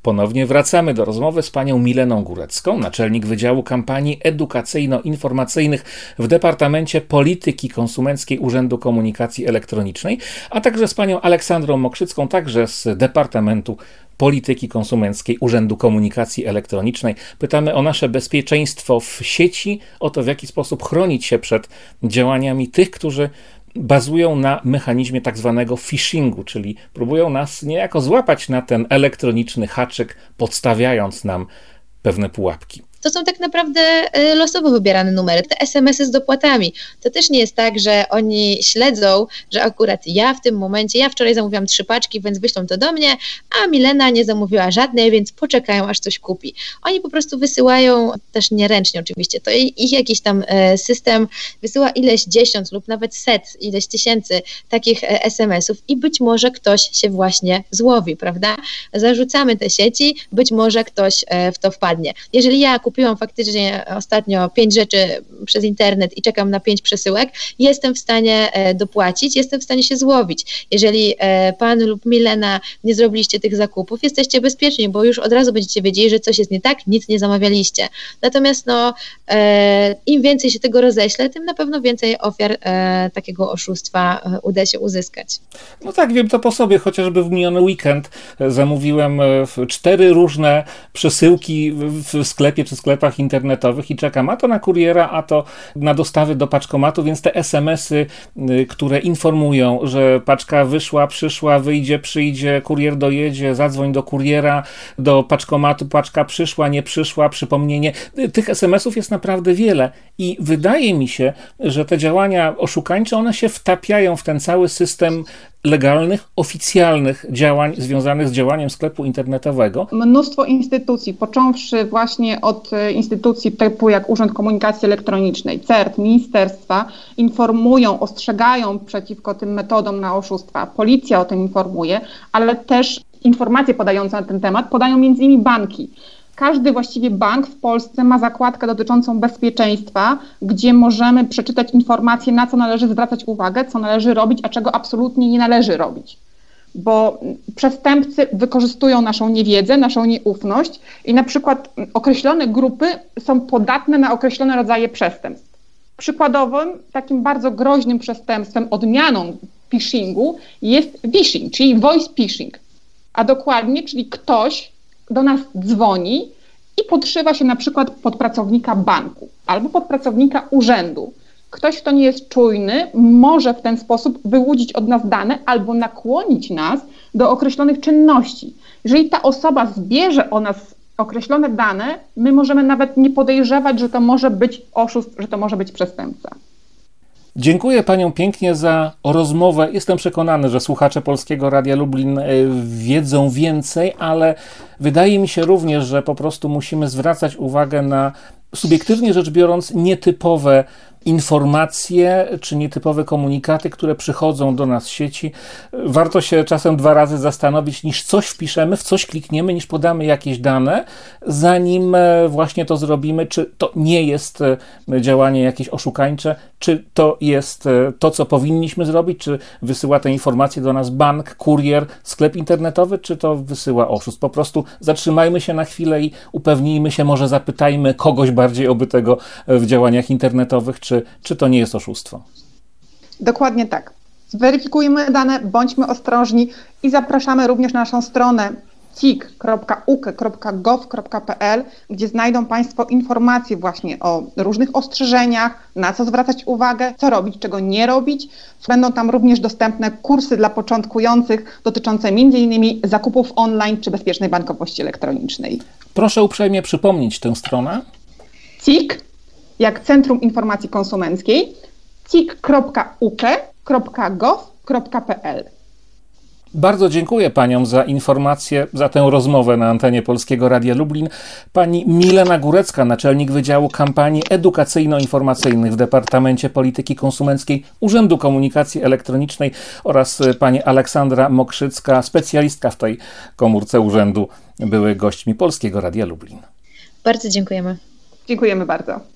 Ponownie wracamy do rozmowy z panią Mileną Górecką, naczelnik Wydziału Kampanii Edukacyjno-Informacyjnych w Departamencie Polityki Konsumenckiej Urzędu Komunikacji Elektronicznej, a także z panią Aleksandrą Mokrzycką, także z Departamentu Polityki Konsumenckiej Urzędu Komunikacji Elektronicznej. Pytamy o nasze bezpieczeństwo w sieci, o to, w jaki sposób chronić się przed działaniami tych, którzy bazują na mechanizmie tak zwanego phishingu, czyli próbują nas niejako złapać na ten elektroniczny haczyk, podstawiając nam pewne pułapki. To są tak naprawdę losowo wybierane numery, te SMS-y z dopłatami. To też nie jest tak, że oni śledzą, że akurat ja w tym momencie, ja wczoraj zamówiłam 3 paczki, więc wyślą to do mnie, a Milena nie zamówiła żadnej, więc poczekają, aż coś kupi. Oni po prostu wysyłają, też nieręcznie oczywiście, to ich jakiś tam system wysyła ileś 10 lub nawet set, ileś tysięcy takich SMS-ów i być może ktoś się właśnie złowi, prawda? Zarzucamy te sieci, być może ktoś w to wpadnie. Jeżeli ja kupiłam faktycznie ostatnio 5 rzeczy przez internet i czekam na 5 przesyłek, jestem w stanie dopłacić, jestem w stanie się złowić. Jeżeli pan lub Milena nie zrobiliście tych zakupów, jesteście bezpieczni, bo już od razu będziecie wiedzieli, że coś jest nie tak, nic nie zamawialiście. Natomiast im więcej się tego roześle, tym na pewno więcej ofiar takiego oszustwa uda się uzyskać. No tak, wiem to po sobie, chociażby w miniony weekend zamówiłem 4 różne przesyłki w sklepie czy sklepach internetowych i czekam a to na kuriera, a to na dostawy do paczkomatu, więc te SMS-y, które informują, że paczka wyszła, przyszła, wyjdzie, przyjdzie, kurier dojedzie, zadzwoń do kuriera, do paczkomatu, paczka przyszła, nie przyszła, przypomnienie. Tych SMS-ów jest naprawdę wiele i wydaje mi się, że te działania oszukańcze, one się wtapiają w ten cały system legalnych, oficjalnych działań związanych z działaniem sklepu internetowego. Mnóstwo instytucji, począwszy właśnie od instytucji typu jak Urząd Komunikacji Elektronicznej, CERT, ministerstwa, informują, ostrzegają przeciwko tym metodom na oszustwa. Policja o tym informuje, ale też informacje podające na ten temat podają m.in. banki. Każdy właściwie bank w Polsce ma zakładkę dotyczącą bezpieczeństwa, gdzie możemy przeczytać informacje, na co należy zwracać uwagę, co należy robić, a czego absolutnie nie należy robić. Bo przestępcy wykorzystują naszą niewiedzę, naszą nieufność i na przykład określone grupy są podatne na określone rodzaje przestępstw. Przykładowym, takim bardzo groźnym przestępstwem, odmianą phishingu jest phishing, czyli voice phishing. A dokładnie, czyli ktoś do nas dzwoni i podszywa się na przykład pod pracownika banku albo pod pracownika urzędu. Ktoś, kto nie jest czujny, może w ten sposób wyłudzić od nas dane albo nakłonić nas do określonych czynności. Jeżeli ta osoba zbierze o nas określone dane, my możemy nawet nie podejrzewać, że to może być oszust, że to może być przestępca. Dziękuję paniom pięknie za rozmowę. Jestem przekonany, że słuchacze Polskiego Radia Lublin wiedzą więcej, ale wydaje mi się również, że po prostu musimy zwracać uwagę na, subiektywnie rzecz biorąc, nietypowe informacje czy nietypowe komunikaty, które przychodzą do nas z sieci. Warto się czasem 2 razy zastanowić, niż coś wpiszemy, w coś klikniemy, niż podamy jakieś dane, zanim właśnie to zrobimy, czy to nie jest działanie jakieś oszukańcze, czy to jest to, co powinniśmy zrobić, czy wysyła te informacje do nas bank, kurier, sklep internetowy, czy to wysyła oszust. Po prostu zatrzymajmy się na chwilę i upewnijmy się, może zapytajmy kogoś bardziej obytego w działaniach internetowych, czy to nie jest oszustwo. Dokładnie tak. Zweryfikujmy dane, bądźmy ostrożni i zapraszamy również na naszą stronę cik.uke.gov.pl, gdzie znajdą Państwo informacje właśnie o różnych ostrzeżeniach, na co zwracać uwagę, co robić, czego nie robić. Będą tam również dostępne kursy dla początkujących dotyczące m.in. zakupów online czy bezpiecznej bankowości elektronicznej. Proszę uprzejmie przypomnieć tę stronę. CIK, jak Centrum Informacji Konsumenckiej, cik.uke.gov.pl. Bardzo dziękuję paniom za informacje, za tę rozmowę na antenie Polskiego Radia Lublin. Pani Milena Górecka, naczelnik Wydziału Kampanii Edukacyjno-Informacyjnych w Departamencie Polityki Konsumenckiej Urzędu Komunikacji Elektronicznej oraz pani Aleksandra Mokrzycka, specjalistka w tej komórce urzędu, były gośćmi Polskiego Radia Lublin. Bardzo dziękujemy. Dziękujemy bardzo.